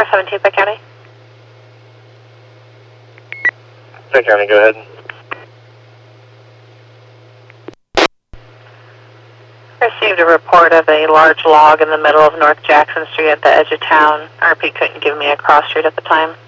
17 Pitt County. Pitt County, go ahead. Received a report of a large log in the middle of North Jackson Street at the edge of town. RP couldn't give me a cross street at the time.